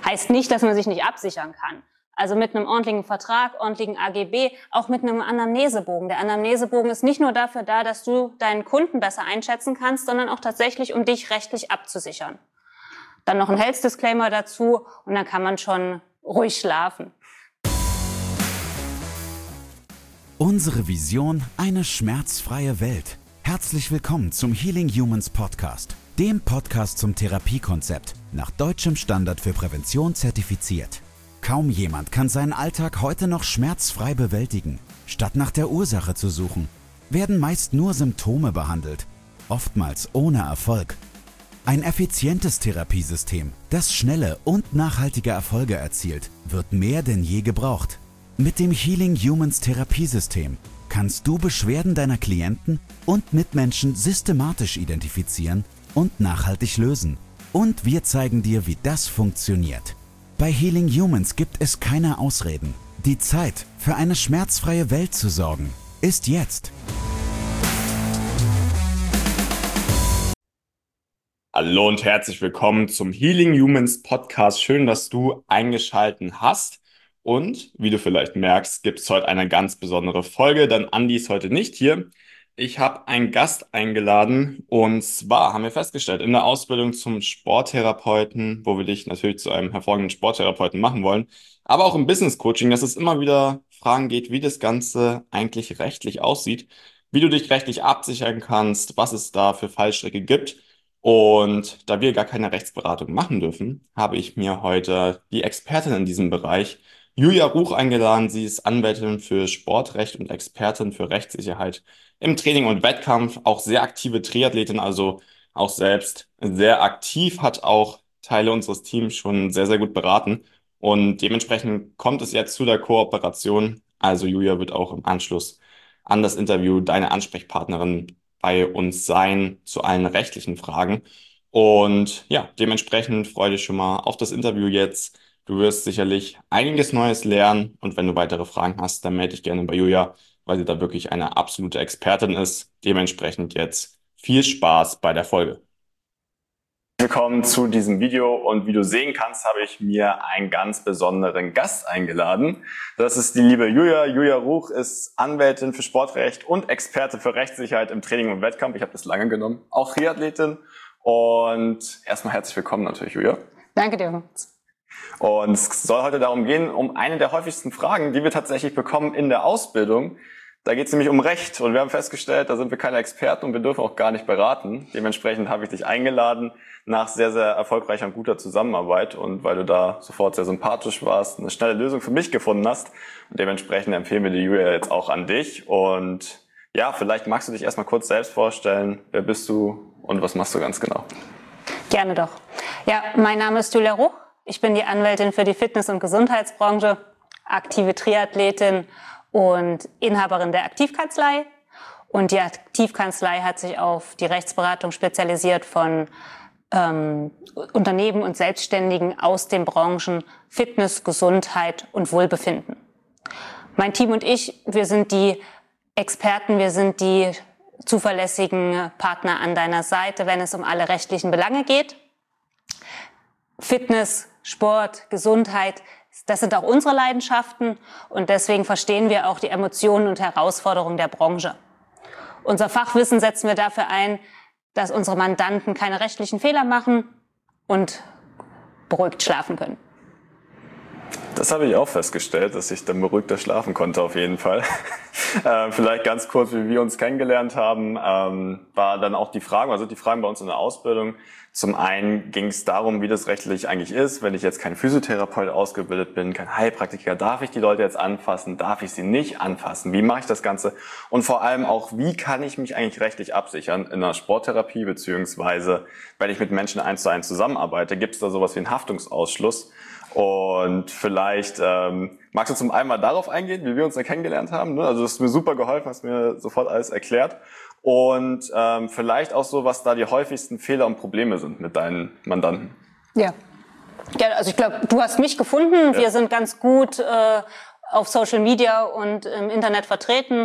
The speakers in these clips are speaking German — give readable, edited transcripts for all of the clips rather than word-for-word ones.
Heißt nicht, dass man sich nicht absichern kann. Also mit einem ordentlichen Vertrag, ordentlichen AGB, auch mit einem Anamnesebogen. Der Anamnesebogen ist nicht nur dafür da, dass du deinen Kunden besser einschätzen kannst, sondern auch tatsächlich, um dich rechtlich abzusichern. Dann noch ein Health Disclaimer dazu und dann kann man schon ruhig schlafen. Unsere Vision: eine schmerzfreie Welt. Herzlich willkommen zum Healing Humans Podcast, dem Podcast zum Therapiekonzept, nach deutschem Standard für Prävention zertifiziert. Kaum jemand kann seinen Alltag heute noch schmerzfrei bewältigen. Statt nach der Ursache zu suchen, werden meist nur Symptome behandelt, oftmals ohne Erfolg. Ein effizientes Therapiesystem, das schnelle und nachhaltige Erfolge erzielt, wird mehr denn je gebraucht. Mit dem Healing Humans Therapiesystem kannst du Beschwerden deiner Klienten und Mitmenschen systematisch identifizieren und nachhaltig lösen. Und wir zeigen dir, wie das funktioniert. Bei Healing Humans gibt es keine Ausreden. Die Zeit, für eine schmerzfreie Welt zu sorgen, ist jetzt. Hallo und herzlich willkommen zum Healing Humans Podcast. Schön, dass du eingeschaltet hast. Und wie du vielleicht merkst, gibt es heute eine ganz besondere Folge, denn Andi ist heute nicht hier. Ich habe einen Gast eingeladen und zwar haben wir festgestellt, in der Ausbildung zum Sporttherapeuten, wo wir dich natürlich zu einem hervorragenden Sporttherapeuten machen wollen, aber auch im Business Coaching, dass es immer wieder Fragen geht, wie das Ganze eigentlich rechtlich aussieht, wie du dich rechtlich absichern kannst, was es da für Fallstricke gibt. Und da wir gar keine Rechtsberatung machen dürfen, habe ich mir heute die Expertin in diesem Bereich, Julia Ruch, eingeladen. Sie ist Anwältin für Sportrecht und Expertin für Rechtssicherheit im Training und Wettkampf, auch sehr aktive Triathletin, also auch selbst sehr aktiv, hat auch Teile unseres Teams schon sehr, sehr gut beraten. Und dementsprechend kommt es jetzt zu der Kooperation. Also Julia wird auch im Anschluss an das Interview deine Ansprechpartnerin bei uns sein zu allen rechtlichen Fragen. Und ja, dementsprechend freue dich schon mal auf das Interview jetzt. Du wirst sicherlich einiges Neues lernen und wenn du weitere Fragen hast, dann melde dich gerne bei Julia, weil sie da wirklich eine absolute Expertin ist. Dementsprechend jetzt viel Spaß bei der Folge. Willkommen zu diesem Video und wie du sehen kannst, habe ich mir einen ganz besonderen Gast eingeladen. Das ist die liebe Julia. Julia Ruch ist Anwältin für Sportrecht und Experte für Rechtssicherheit im Training und Wettkampf. Ich habe das lange genommen. Auch Triathletin. Und erstmal herzlich willkommen natürlich, Julia. Danke dir. Und es soll heute darum gehen, um eine der häufigsten Fragen, die wir tatsächlich bekommen in der Ausbildung. Da geht es nämlich um Recht und wir haben festgestellt, da sind wir keine Experten und wir dürfen auch gar nicht beraten. Dementsprechend habe ich dich eingeladen nach sehr, sehr erfolgreicher und guter Zusammenarbeit und weil du da sofort sehr sympathisch warst, eine schnelle Lösung für mich gefunden hast. Und dementsprechend empfehlen wir die Julia jetzt auch an dich. Und ja, vielleicht magst du dich erstmal kurz selbst vorstellen. Wer bist du und was machst du ganz genau? Gerne doch. Ja, mein Name ist Julia Ruch. Ich bin die Anwältin für die Fitness- und Gesundheitsbranche, aktive Triathletin und Inhaberin der Aktivkanzlei. Und die Aktivkanzlei hat sich auf die Rechtsberatung spezialisiert von Unternehmen und Selbstständigen aus den Branchen Fitness, Gesundheit und Wohlbefinden. Mein Team und ich, wir sind die Experten, wir sind die zuverlässigen Partner an deiner Seite, wenn es um alle rechtlichen Belange geht. Fitness, Sport, Gesundheit, das sind auch unsere Leidenschaften und deswegen verstehen wir auch die Emotionen und Herausforderungen der Branche. Unser Fachwissen setzen wir dafür ein, dass unsere Mandanten keine rechtlichen Fehler machen und beruhigt schlafen können. Das habe ich auch festgestellt, dass ich dann beruhigter schlafen konnte auf jeden Fall. Vielleicht ganz kurz, wie wir uns kennengelernt haben, war dann auch die Fragen bei uns in der Ausbildung. Zum einen ging es darum, wie das rechtlich eigentlich ist, wenn ich jetzt kein Physiotherapeut ausgebildet bin, kein Heilpraktiker, darf ich die Leute jetzt anfassen, darf ich sie nicht anfassen, wie mache ich das Ganze und vor allem auch, wie kann ich mich eigentlich rechtlich absichern in einer Sporttherapie, beziehungsweise wenn ich mit Menschen 1:1 zusammenarbeite, gibt es da sowas wie einen Haftungsausschluss. Und vielleicht magst du zum einen mal darauf eingehen, wie wir uns da kennengelernt haben. Also das ist mir super geholfen, hast mir sofort alles erklärt. Und vielleicht auch so, was da die häufigsten Fehler und Probleme sind mit deinen Mandanten. Ja, also ich glaube, du hast mich gefunden. Ja. Wir sind ganz gut auf Social Media und im Internet vertreten.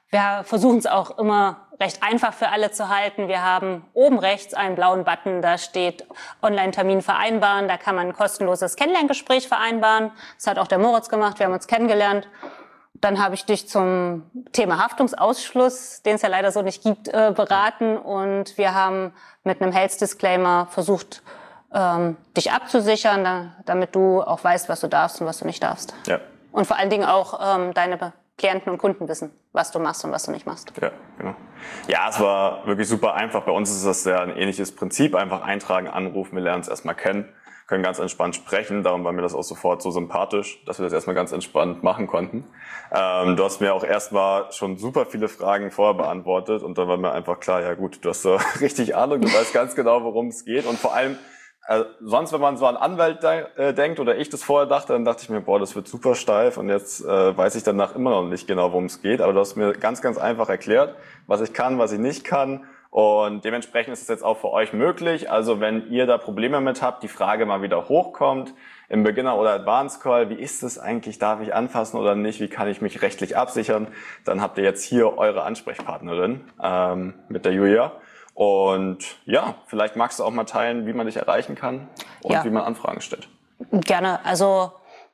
Wir versuchen es auch immer recht einfach für alle zu halten. Wir haben oben rechts einen blauen Button, da steht Online-Termin vereinbaren. Da kann man ein kostenloses Kennenlerngespräch vereinbaren. Das hat auch der Moritz gemacht, wir haben uns kennengelernt. Dann habe ich dich zum Thema Haftungsausschluss, den es ja leider so nicht gibt, beraten. Und wir haben mit einem Health Disclaimer versucht, dich abzusichern, damit du auch weißt, was du darfst und was du nicht darfst. Ja. Und vor allen Dingen auch deine Klienten und Kunden wissen, was du machst und was du nicht machst. Ja, genau. Ja, es war wirklich super einfach. Bei uns ist das ja ein ähnliches Prinzip. Einfach eintragen, anrufen, wir lernen es erstmal kennen, können ganz entspannt sprechen. Darum war mir das auch sofort so sympathisch, dass wir das erstmal ganz entspannt machen konnten. Du hast mir auch erstmal schon super viele Fragen vorher beantwortet und dann war mir einfach klar, ja gut, du hast so richtig Ahnung, du weißt ganz genau, worum es geht. Und vor allem, sonst, wenn man so an Anwalt denkt oder ich das vorher dachte, dann dachte ich mir, boah, das wird super steif und jetzt weiß ich danach immer noch nicht genau, worum es geht. Aber du hast mir ganz, ganz einfach erklärt, was ich kann, was ich nicht kann. Und dementsprechend ist es jetzt auch für euch möglich. Also wenn ihr da Probleme mit habt, die Frage mal wieder hochkommt, im Beginner- oder Advanced Call, wie ist es eigentlich, darf ich anfassen oder nicht, wie kann ich mich rechtlich absichern, dann habt ihr jetzt hier eure Ansprechpartnerin mit der Julia. Und ja, vielleicht magst du auch mal teilen, wie man dich erreichen kann und wie man Anfragen stellt. Gerne. Also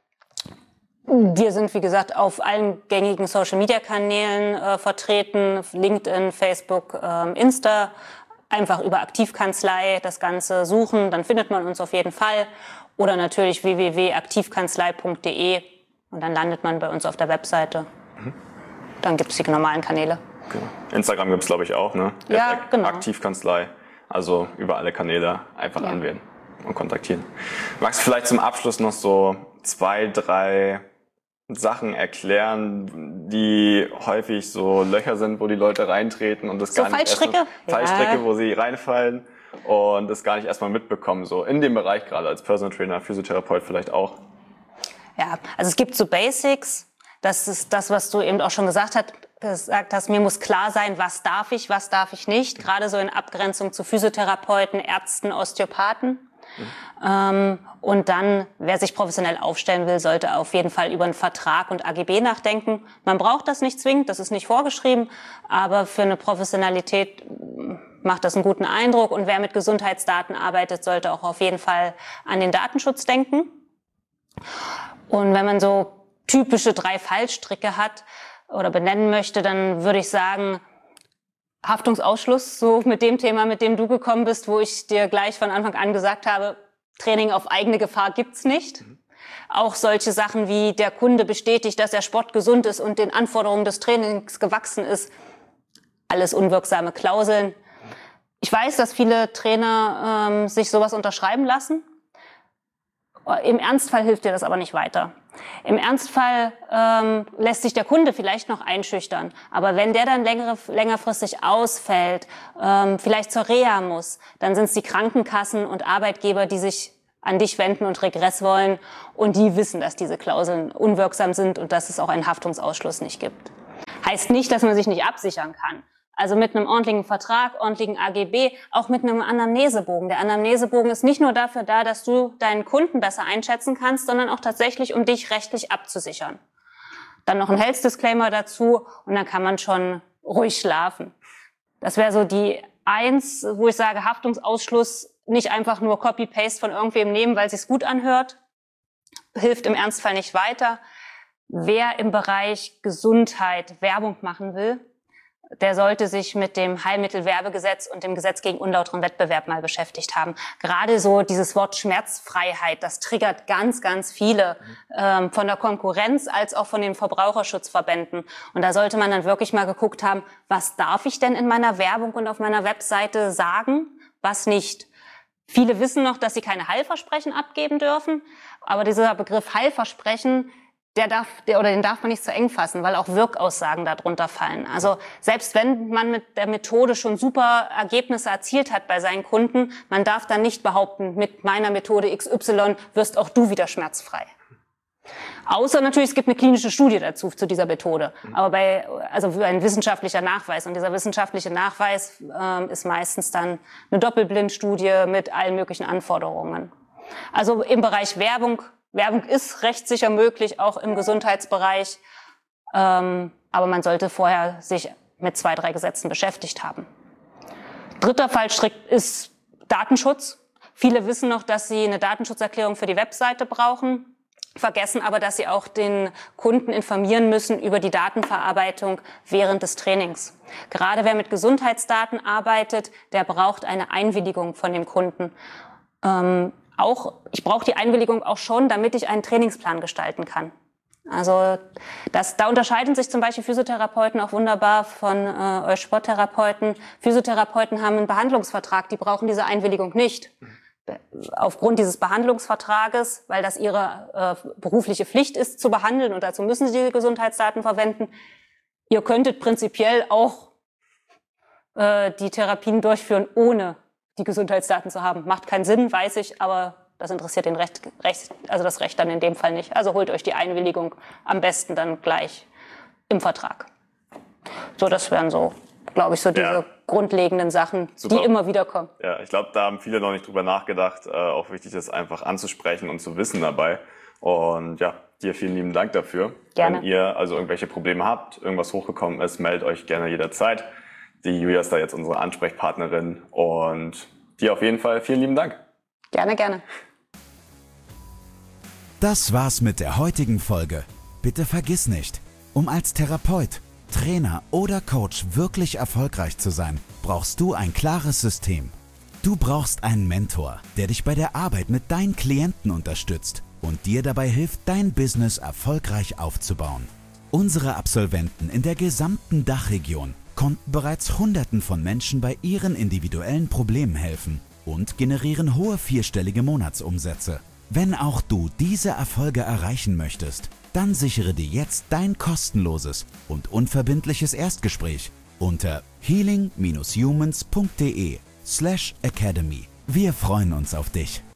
wir sind, wie gesagt, auf allen gängigen Social-Media-Kanälen vertreten. LinkedIn, Facebook, Insta. Einfach über Aktivkanzlei das Ganze suchen, dann findet man uns auf jeden Fall. Oder natürlich www.aktivkanzlei.de und dann landet man bei uns auf der Webseite. Dann gibt es die normalen Kanäle. Genau. Instagram gibt es, glaube ich, auch, ne? Ja, genau. Aktivkanzlei. Also über alle Kanäle einfach anwählen und kontaktieren. Magst du vielleicht zum Abschluss noch so 2, 3 Sachen erklären, die häufig so Löcher sind, wo die Leute reintreten und das so gar nicht Fallstricke? Fallstricke, wo sie reinfallen und das gar nicht erstmal mitbekommen, so in dem Bereich gerade als Personal Trainer, Physiotherapeut vielleicht auch. Ja, also es gibt so Basics. Das ist das, was du eben auch schon gesagt hast, mir muss klar sein, was darf ich nicht. Gerade so in Abgrenzung zu Physiotherapeuten, Ärzten, Osteopathen. Und dann, wer sich professionell aufstellen will, sollte auf jeden Fall über einen Vertrag und AGB nachdenken. Man braucht das nicht zwingend, das ist nicht vorgeschrieben, aber für eine Professionalität macht das einen guten Eindruck. Und wer mit Gesundheitsdaten arbeitet, sollte auch auf jeden Fall an den Datenschutz denken. Und wenn man so typische 3 Fallstricke hat oder benennen möchte, dann würde ich sagen, Haftungsausschluss, so mit dem Thema, mit dem du gekommen bist, wo ich dir gleich von Anfang an gesagt habe, Training auf eigene Gefahr gibt's nicht. Auch solche Sachen wie der Kunde bestätigt, dass er sportgesund ist und den Anforderungen des Trainings gewachsen ist. Alles unwirksame Klauseln. Ich weiß, dass viele Trainer sich sowas unterschreiben lassen. Im Ernstfall hilft dir das aber nicht weiter. Im Ernstfall lässt sich der Kunde vielleicht noch einschüchtern. Aber wenn der dann längerfristig ausfällt, vielleicht zur Reha muss, dann sind es die Krankenkassen und Arbeitgeber, die sich an dich wenden und Regress wollen. Und die wissen, dass diese Klauseln unwirksam sind und dass es auch einen Haftungsausschluss nicht gibt. Heißt nicht, dass man sich nicht absichern kann. Also mit einem ordentlichen Vertrag, ordentlichen AGB, auch mit einem Anamnesebogen. Der Anamnesebogen ist nicht nur dafür da, dass du deinen Kunden besser einschätzen kannst, sondern auch tatsächlich, um dich rechtlich abzusichern. Dann noch ein Health Disclaimer dazu und dann kann man schon ruhig schlafen. Das wäre so die 1, wo ich sage, Haftungsausschluss nicht einfach nur Copy-Paste von irgendwem nehmen, weil es sich gut anhört. Hilft im Ernstfall nicht weiter. Wer im Bereich Gesundheit Werbung machen will, der sollte sich mit dem Heilmittelwerbegesetz und dem Gesetz gegen unlauteren Wettbewerb mal beschäftigt haben. Gerade so dieses Wort Schmerzfreiheit, das triggert ganz, ganz viele von der Konkurrenz als auch von den Verbraucherschutzverbänden. Und da sollte man dann wirklich mal geguckt haben, was darf ich denn in meiner Werbung und auf meiner Webseite sagen, was nicht. Viele wissen noch, dass sie keine Heilversprechen abgeben dürfen, aber dieser Begriff Heilversprechen, den darf man nicht zu eng fassen, weil auch Wirkaussagen darunter fallen. Also selbst wenn man mit der Methode schon super Ergebnisse erzielt hat bei seinen Kunden, man darf dann nicht behaupten, mit meiner Methode XY wirst auch du wieder schmerzfrei. Außer natürlich, es gibt eine klinische Studie dazu, zu dieser Methode. Aber ein wissenschaftlicher Nachweis. Und dieser wissenschaftliche Nachweis ist meistens dann eine Doppelblindstudie mit allen möglichen Anforderungen. Also im Bereich Werbung ist rechtssicher möglich, auch im Gesundheitsbereich. Aber man sollte vorher sich mit 2, 3 Gesetzen beschäftigt haben. Dritter Fallstrick ist Datenschutz. Viele wissen noch, dass sie eine Datenschutzerklärung für die Webseite brauchen, vergessen aber, dass sie auch den Kunden informieren müssen über die Datenverarbeitung während des Trainings. Gerade wer mit Gesundheitsdaten arbeitet, der braucht eine Einwilligung von dem Kunden. Ich brauche die Einwilligung auch schon, damit ich einen Trainingsplan gestalten kann. Also da unterscheiden sich zum Beispiel Physiotherapeuten auch wunderbar von euch Sporttherapeuten. Physiotherapeuten haben einen Behandlungsvertrag, die brauchen diese Einwilligung nicht. Aufgrund dieses Behandlungsvertrages, weil das ihre berufliche Pflicht ist, zu behandeln und dazu müssen sie diese Gesundheitsdaten verwenden. Ihr könntet prinzipiell auch die Therapien durchführen, ohne die Gesundheitsdaten zu haben. Macht keinen Sinn, weiß ich, aber das interessiert das Recht dann in dem Fall nicht. Also holt euch die Einwilligung am besten dann gleich im Vertrag. So, das wären so, glaube ich, so diese grundlegenden Sachen, die immer wieder kommen. Ja, ich glaube, da haben viele noch nicht drüber nachgedacht. Auch wichtig ist einfach anzusprechen und zu wissen dabei. Und ja, dir vielen lieben Dank dafür. Gerne. Wenn ihr also irgendwelche Probleme habt, irgendwas hochgekommen ist, meldet euch gerne jederzeit. Die Julia ist da jetzt unsere Ansprechpartnerin und dir auf jeden Fall vielen lieben Dank. Gerne, gerne. Das war's mit der heutigen Folge. Bitte vergiss nicht, um als Therapeut, Trainer oder Coach wirklich erfolgreich zu sein, brauchst du ein klares System. Du brauchst einen Mentor, der dich bei der Arbeit mit deinen Klienten unterstützt und dir dabei hilft, dein Business erfolgreich aufzubauen. Unsere Absolventen in der gesamten Dachregion konnten bereits Hunderten von Menschen bei ihren individuellen Problemen helfen und generieren hohe 4-stellige Monatsumsätze. Wenn auch du diese Erfolge erreichen möchtest, dann sichere dir jetzt dein kostenloses und unverbindliches Erstgespräch unter healing-humans.de/academy. Wir freuen uns auf dich.